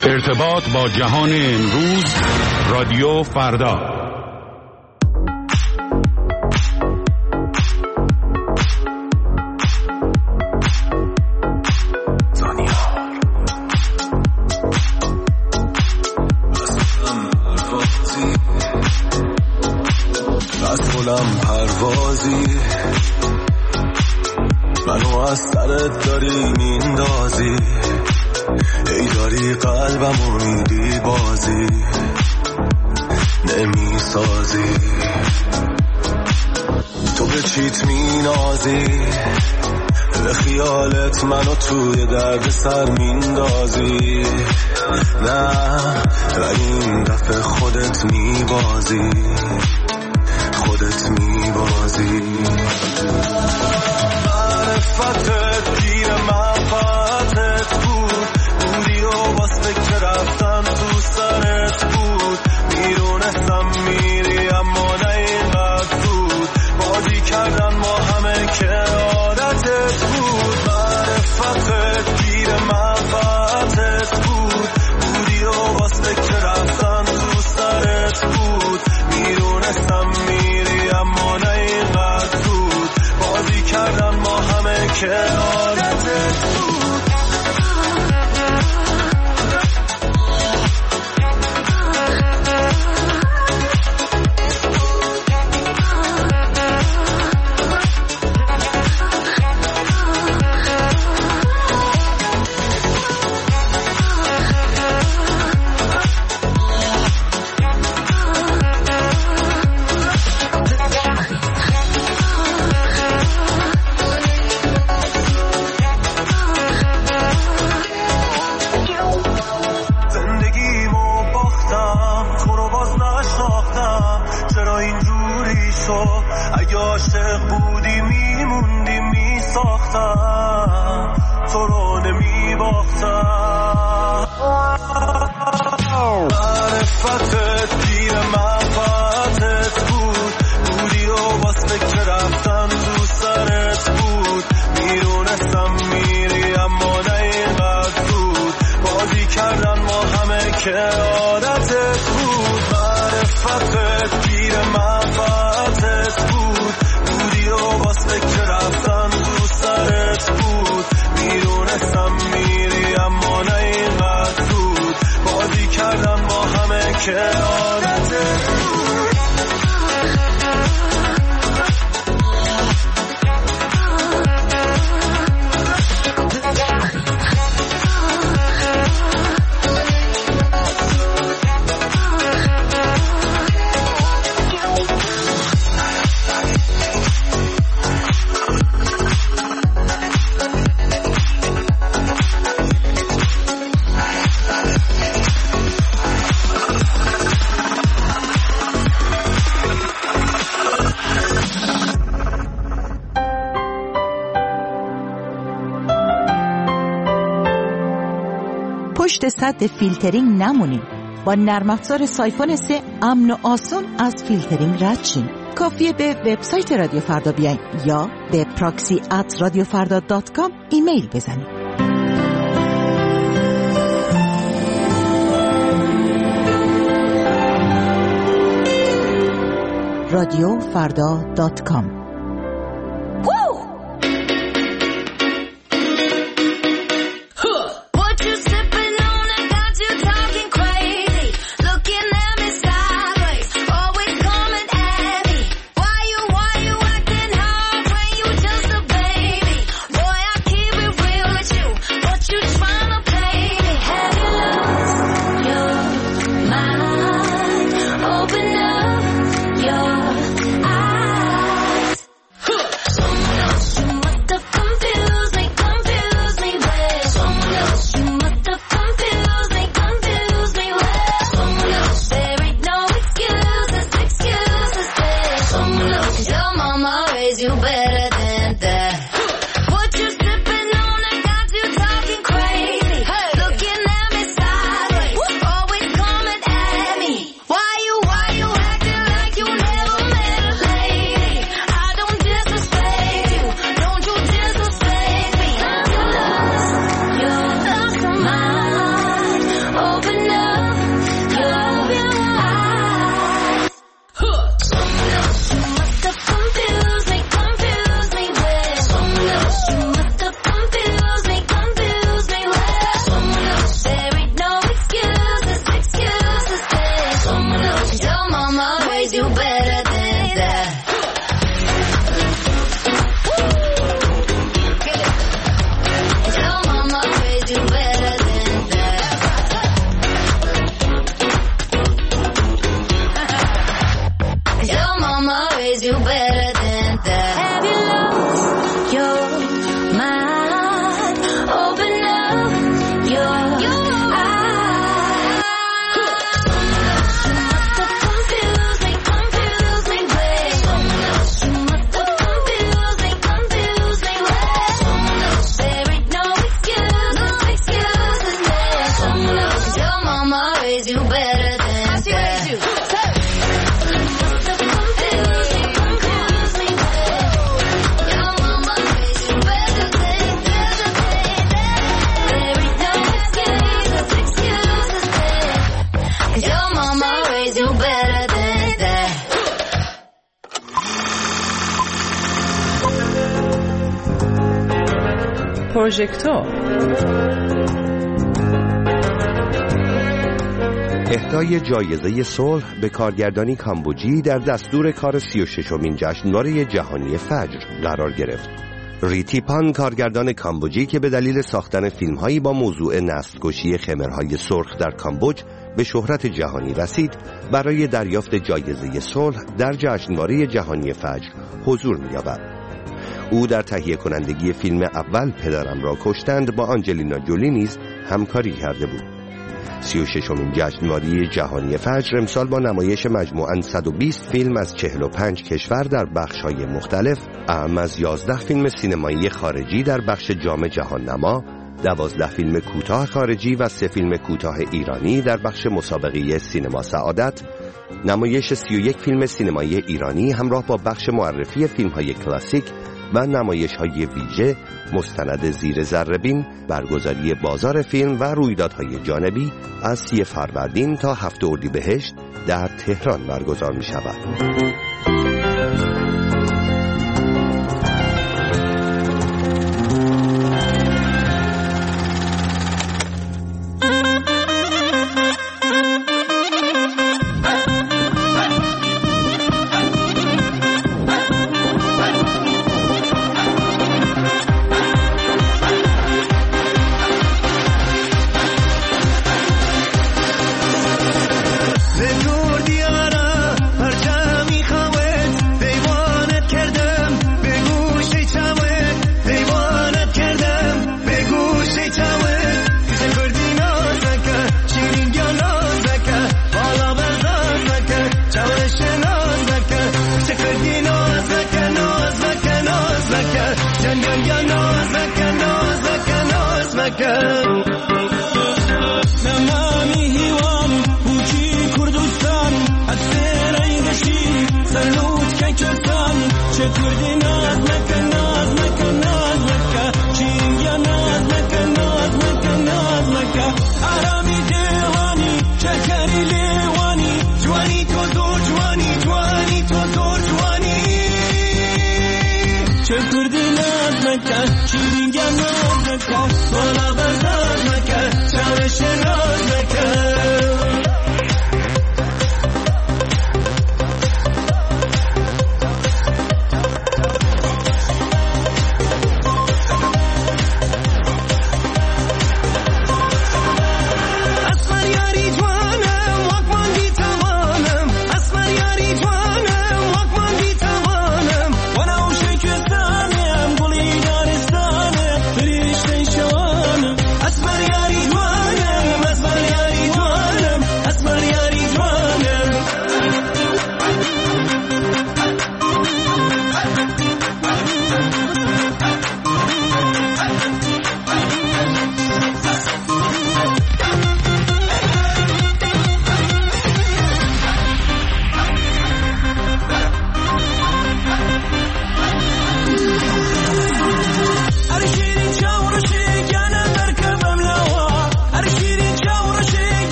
ارتباط با جهان امروز، رادیو فردا. مسئولم پروازی، منو از سرت داری میندازی، ای داری قلبمو میدی بازی نمیسازی، تو به چیت مینازی، به خیالت منو توی درد سر میندازی، نه ولی این دفعه خودت میبازی، خودت میبازی. معرفتت گیر منفعتت بود، بودی و واسه که رفتن تو سرت بود، میرونستم میری اما نه اینقدر بود، بازی کردن ما همه که عادتت بود. معرفتت گیر منفعتت بود، بودی و واسه که رفتن تو سرت بود، میرونستم میری اما نه اینقدر بود، بازی کردن ما همه که عادتت بود. اگه عاشق بودی میموندی میساختم، تو رو نمیباختم. معرفتت گیر منفعتت بود، بودی و واسه که رفتن تو سرت بود، میرونستم میری اما نه اینقدر بود، بازی کردن ما همه که عادتت بود. معرفتت گیر منفعتت بود، بودی و واسه که رفتن تو سرت بود، میرونستم میری اما نه اینقدر بود، بازی کردن ما همه که عادتت بود. پشت سد فیلترینگ نمونید. با نرم افزار سایفون 3 امن و آسان از فیلترینگ رد شین. کافیه به وبسایت رادیو فردا بیاین یا به proxy@radiofarda.com ایمیل بزنید. radiofarda.com. raise you better than that. پروژکتور اهدای جایزه صلح به کارگردانی کامبوجی در دستور کار 36مین جشنواره جهانی فجر قرار گرفت. ریتیپان کارگردان کامبوجی که به دلیل ساختن فیلم‌هایی با موضوع نسل‌کشی خمرهای سرخ در کامبوج به شهرت جهانی رسید، برای دریافت جایزه صلح در جشنواره جهانی فجر حضور می‌یابد. او در تهیه کنندگی فیلم اول پدرم را کشتند با آنجلینا جولی نیز همکاری کرده بود. 36مین جشنواره جهانی فجر امسال با نمایش مجموعاً 120 فیلم از 45 کشور در بخش‌های مختلف، اعم از 11 فیلم سینمایی خارجی در بخش جام جهان نما، 12 فیلم کوتاه خارجی و 3 فیلم کوتاه ایرانی در بخش مسابقه سینما سعادت، نمایش 31 فیلم سینمایی ایرانی همراه با بخش معرفی فیلم‌های کلاسیک و نمایش‌های ویژه، مستند زیر ذره‌بین، برگزاری بازار فیلم و رویدادهای جانبی از 30 فروردین تا 7 اردیبهشت در تهران برگزار می‌شود.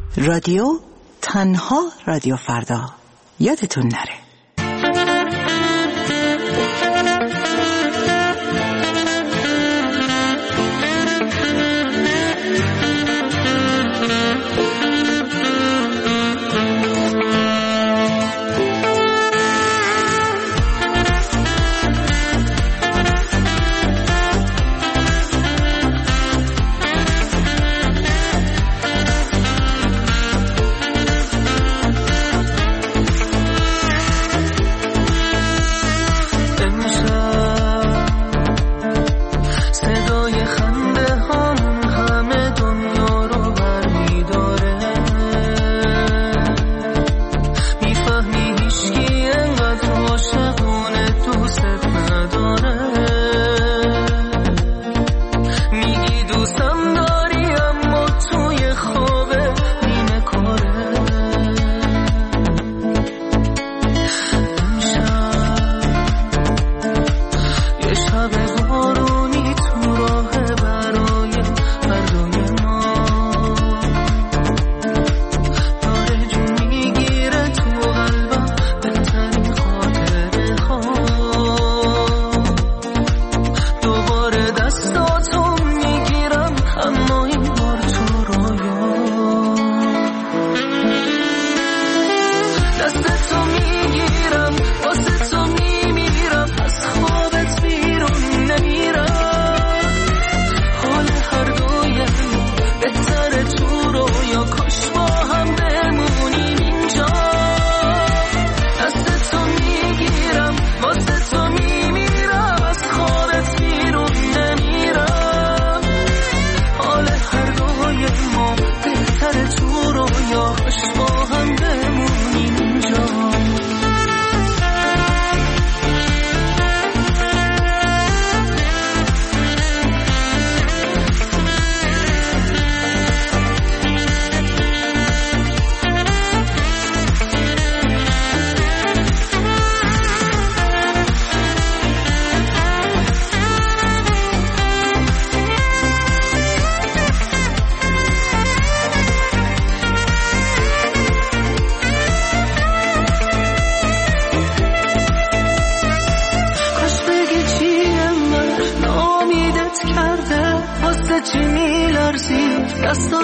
رادیو تنها رادیو فردا، یادتون نره.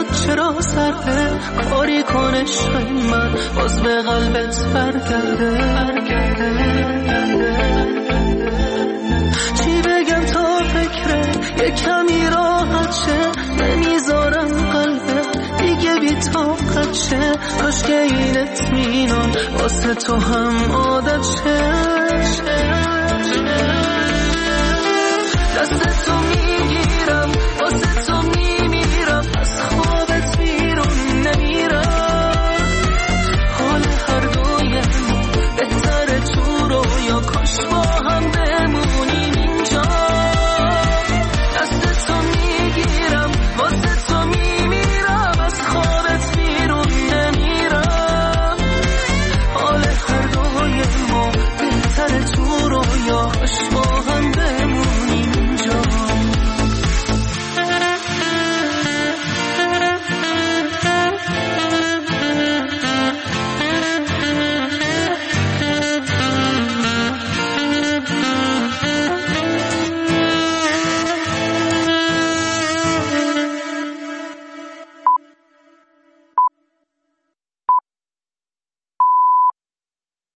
چرا سرده کاری کنه شای من باز به قلبت برگرده چی بگم تا فکره یه کمی راحت شه نمیذارم قلبت دیگه بی طاقت شه کاش که این اطمینان واسه تو هم عادت شه دست تو